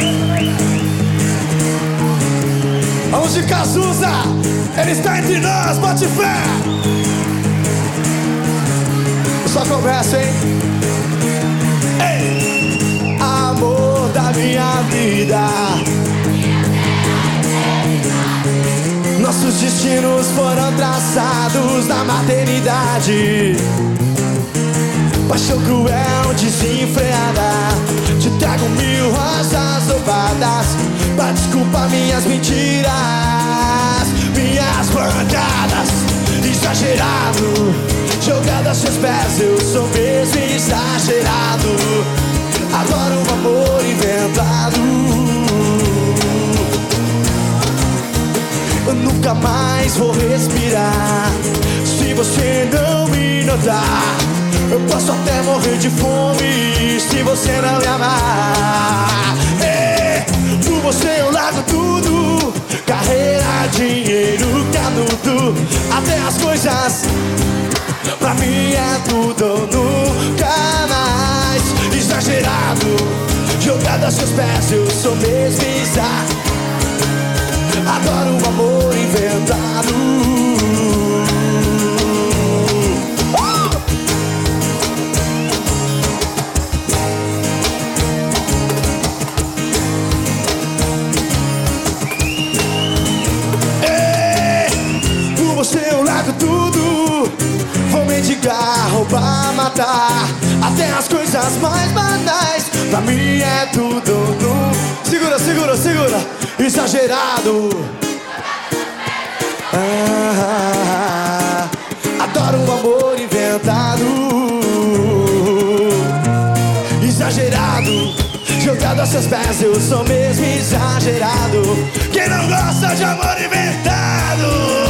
Vamos de Cazuza, ele está entre nós, bote fé. Só começa, hein? Ei! Amor da minha vida, nossos destinos foram traçados na maternidade. Paixão cruel, desenfreada, te trago 1000 rosas roubadas pra desculpar minhas mentiras, minhas bancadas. Exagerado, jogado aos seus pés, eu sou mesmo exagerado. Adoro um amor inventado. Eu nunca mais vou respirar se você não me notar. Eu posso até morrer de fome se você não me amar. Por você eu largo tudo, carreira, dinheiro, canudo, até as coisas. Pra mim é tudo ou nunca mais. Exagerado, jogado aos seus pés, eu sou mesmo exagerado. Adoro um amor inventado. Eu largo tudo, vou mendigar, roubar, matar, até as coisas mais banais. Pra mim é tudo no... Segura, segura, segura. Exagerado. Adoro um amor inventado. Exagerado, jogado aos seus pés, eu sou mesmo exagerado. Quem não gosta de amor inventado?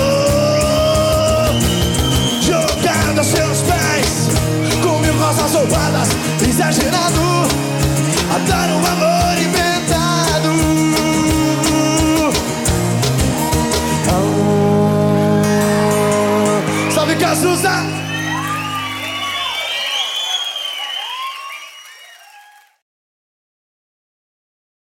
Aos seus pés, com 1000 rosas roubadas, exagerado. Adoro um amor inventado. Salve Cazuza!